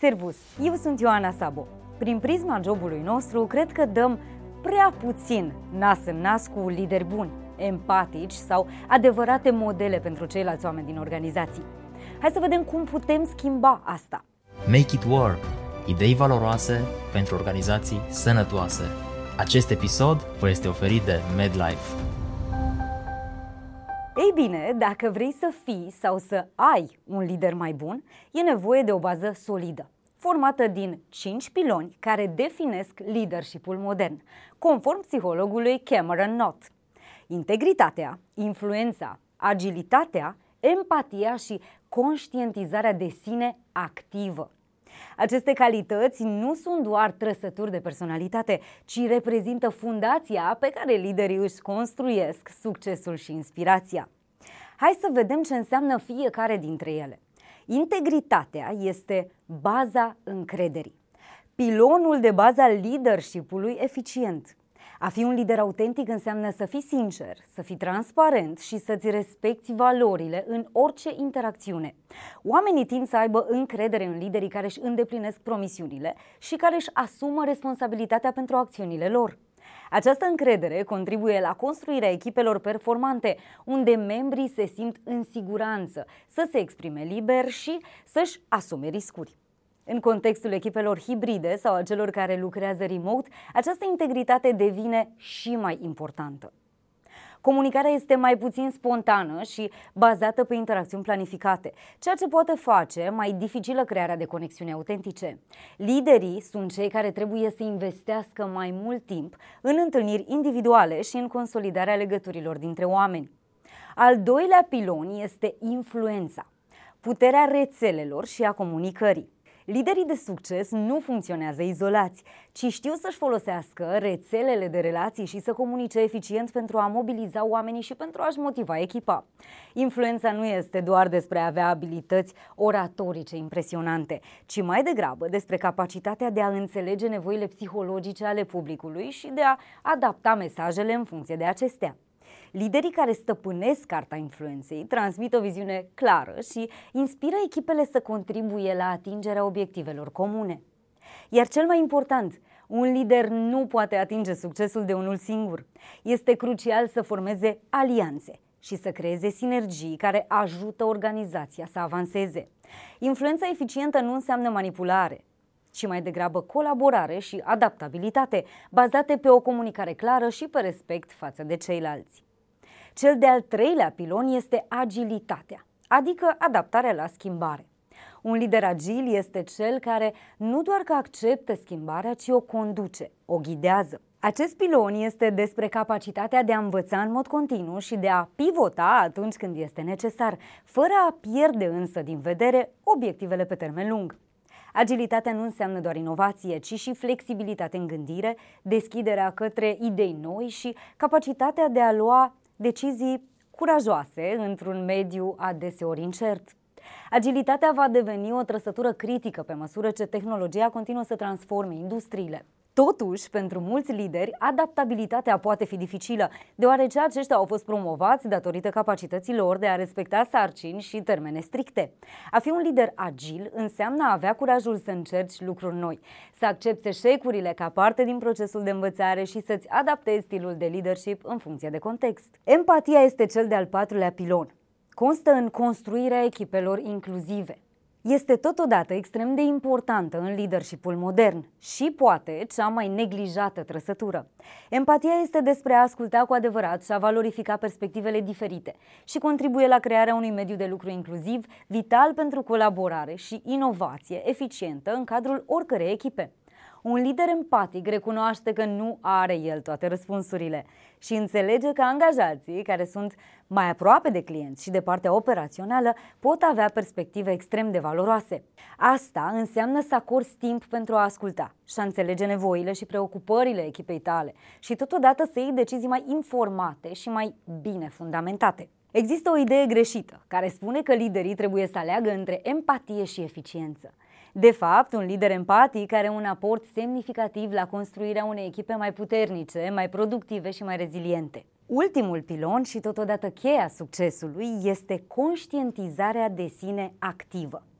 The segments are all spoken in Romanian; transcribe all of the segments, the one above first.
Servus! Eu sunt Ioana Sabo. Prin prisma jobului nostru, cred că dăm prea puțin nas în nas cu lideri buni, empatici sau adevărate modele pentru ceilalți oameni din organizații. Hai să vedem cum putem schimba asta. Make it work. Idei valoroase pentru organizații sănătoase. Acest episod vă este oferit de MedLife. Ei bine, dacă vrei să fii sau să ai un lider mai bun, e nevoie de o bază solidă, formată din 5 piloni care definesc leadership-ul modern, conform psihologului Cameron Knott: integritatea, influența, agilitatea, empatia și conștientizarea de sine activă. Aceste calități nu sunt doar trăsături de personalitate, ci reprezintă fundația pe care liderii își construiesc succesul și inspirația. Hai să vedem ce înseamnă fiecare dintre ele. Integritatea este baza încrederii, pilonul de bază al leadership-ului eficient. A fi un lider autentic înseamnă să fii sincer, să fii transparent și să-ți respecti valorile în orice interacțiune. Oamenii tind să aibă încredere în liderii care își îndeplinesc promisiunile și care își asumă responsabilitatea pentru acțiunile lor. Această încredere contribuie la construirea echipelor performante, unde membrii se simt în siguranță să se exprime liber și să-și asume riscuri. În contextul echipelor hibride sau a celor care lucrează remote, această integritate devine și mai importantă. Comunicarea este mai puțin spontană și bazată pe interacțiuni planificate, ceea ce poate face mai dificilă crearea de conexiuni autentice. Liderii sunt cei care trebuie să investească mai mult timp în întâlniri individuale și în consolidarea legăturilor dintre oameni. Al doilea pilon este influența, puterea rețelelor și a comunicării. Liderii de succes nu funcționează izolați, ci știu să-și folosească rețelele de relații și să comunice eficient pentru a mobiliza oamenii și pentru a-și motiva echipa. Influența nu este doar despre a avea abilități oratorice impresionante, ci mai degrabă despre capacitatea de a înțelege nevoile psihologice ale publicului și de a adapta mesajele în funcție de acestea. Liderii care stăpânesc carta influenței transmit o viziune clară și inspiră echipele să contribuie la atingerea obiectivelor comune. Iar cel mai important, un lider nu poate atinge succesul de unul singur. Este crucial să formeze alianțe și să creeze sinergii care ajută organizația să avanseze. Influența eficientă nu înseamnă manipulare, ci mai degrabă colaborare și adaptabilitate, bazate pe o comunicare clară și pe respect față de ceilalți. Cel de-al treilea pilon este agilitatea, adică adaptarea la schimbare. Un lider agil este cel care nu doar că acceptă schimbarea, ci o conduce, o ghidează. Acest pilon este despre capacitatea de a învăța în mod continuu și de a pivota atunci când este necesar, fără a pierde însă din vedere obiectivele pe termen lung. Agilitatea nu înseamnă doar inovație, ci și flexibilitate în gândire, deschiderea către idei noi și capacitatea de a lua decizii curajoase într-un mediu adeseori incert. Agilitatea va deveni o trăsătură critică pe măsură ce tehnologia continuă să transforme industriile. Totuși, pentru mulți lideri, adaptabilitatea poate fi dificilă, deoarece aceștia au fost promovați datorită capacității lor de a respecta sarcini și termene stricte. A fi un lider agil înseamnă a avea curajul să încerci lucruri noi, să accepți eșecurile ca parte din procesul de învățare și să-ți adaptezi stilul de leadership în funcție de context. Empatia este cel de-al patrulea pilon. Constă în construirea echipelor inclusive. Este totodată extrem de importantă în leadership-ul modern și poate cea mai neglijată trăsătură. Empatia este despre a asculta cu adevărat și a valorifica perspectivele diferite și contribuie la crearea unui mediu de lucru inclusiv, vital pentru colaborare și inovație eficientă în cadrul oricărei echipe. Un lider empatic recunoaște că nu are el toate răspunsurile și înțelege că angajații care sunt mai aproape de clienți și de partea operațională pot avea perspective extrem de valoroase. Asta înseamnă să acorzi timp pentru a asculta și a înțelege nevoile și preocupările echipei tale și totodată să iei decizii mai informate și mai bine fundamentate. Există o idee greșită care spune că liderii trebuie să aleagă între empatie și eficiență. De fapt, un lider empatic are un aport semnificativ la construirea unei echipe mai puternice, mai productive și mai reziliente. Ultimul pilon și totodată cheia succesului este conștientizarea de sine activă.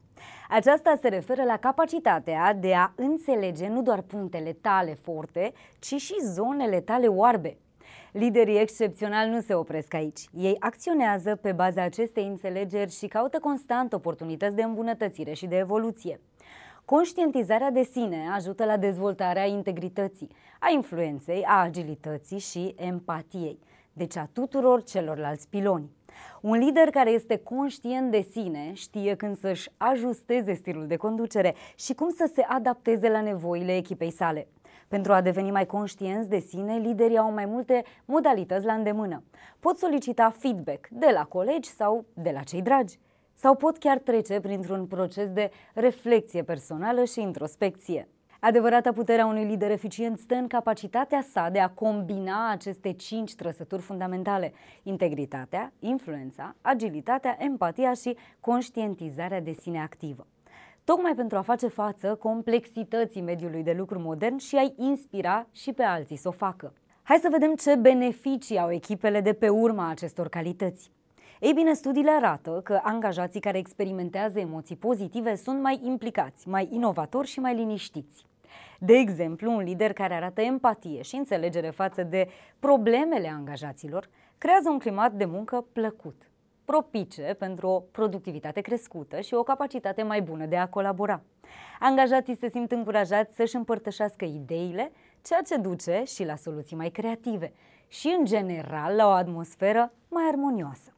Aceasta se referă la capacitatea de a înțelege nu doar punctele tale forte, ci și zonele tale oarbe. Liderii excepționali nu se opresc aici. Ei acționează pe baza acestei înțelegeri și caută constant oportunități de îmbunătățire și de evoluție. Conștientizarea de sine ajută la dezvoltarea integrității, a influenței, a agilității și empatiei, deci a tuturor celorlalți piloni. Un lider care este conștient de sine știe când să-și ajusteze stilul de conducere și cum să se adapteze la nevoile echipei sale. Pentru a deveni mai conștienți de sine, liderii au mai multe modalități la îndemână. Pot solicita feedback de la colegi sau de la cei dragi, sau pot chiar trece printr-un proces de reflexie personală și introspecție. Adevărata putere a unui lider eficient stă în capacitatea sa de a combina aceste 5 trăsături fundamentale: integritatea, influența, agilitatea, empatia și conștientizarea de sine activă. Tocmai pentru a face față complexității mediului de lucru modern și a-i inspira și pe alții să o facă. Hai să vedem ce beneficii au echipele de pe urma acestor calități. Ei bine, studiile arată că angajații care experimentează emoții pozitive sunt mai implicați, mai inovatori și mai liniștiți. De exemplu, un lider care arată empatie și înțelegere față de problemele angajaților creează un climat de muncă plăcut, propice pentru o productivitate crescută și o capacitate mai bună de a colabora. Angajații se simt încurajați să-și împărtășească ideile, ceea ce duce și la soluții mai creative și, în general, la o atmosferă mai armonioasă.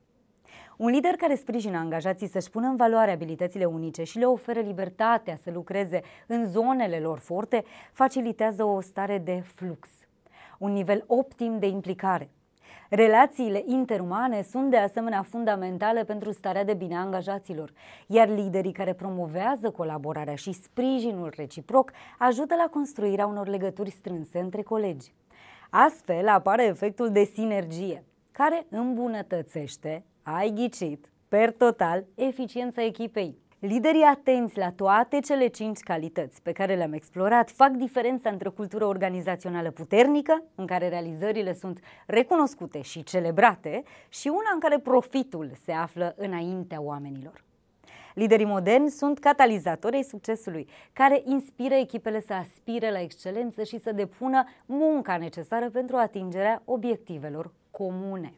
Un lider care sprijină angajații să-și pună în valoare abilitățile unice și le oferă libertatea să lucreze în zonele lor forte, facilitează o stare de flux, un nivel optim de implicare. Relațiile interumane sunt de asemenea fundamentale pentru starea de bine a angajaților, iar liderii care promovează colaborarea și sprijinul reciproc ajută la construirea unor legături strânse între colegi. Astfel apare efectul de sinergie, care îmbunătățește, ai ghicit, per total, eficiența echipei. Liderii atenți la toate cele 5 calități pe care le-am explorat fac diferența între o cultură organizațională puternică, în care realizările sunt recunoscute și celebrate, și una în care profitul se află înaintea oamenilor. Liderii moderni sunt catalizatorii succesului, care inspiră echipele să aspire la excelență și să depună munca necesară pentru atingerea obiectivelor comune.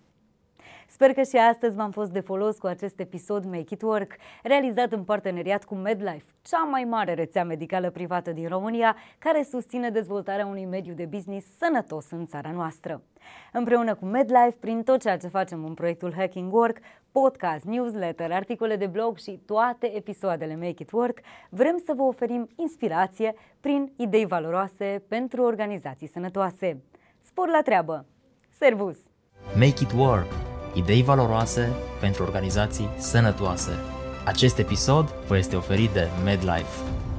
Sper că și astăzi v-am fost de folos cu acest episod Make It Work, realizat în parteneriat cu MedLife, cea mai mare rețea medicală privată din România, care susține dezvoltarea unui mediu de business sănătos în țara noastră. Împreună cu MedLife, prin tot ceea ce facem în proiectul Hacking Work, podcast, newsletter, articole de blog și toate episoadele Make It Work, vrem să vă oferim inspirație prin idei valoroase pentru organizații sănătoase. Spor la treabă! Servus! Make It Work. Idei valoroase pentru organizații sănătoase. Acest episod vă este oferit de MedLife.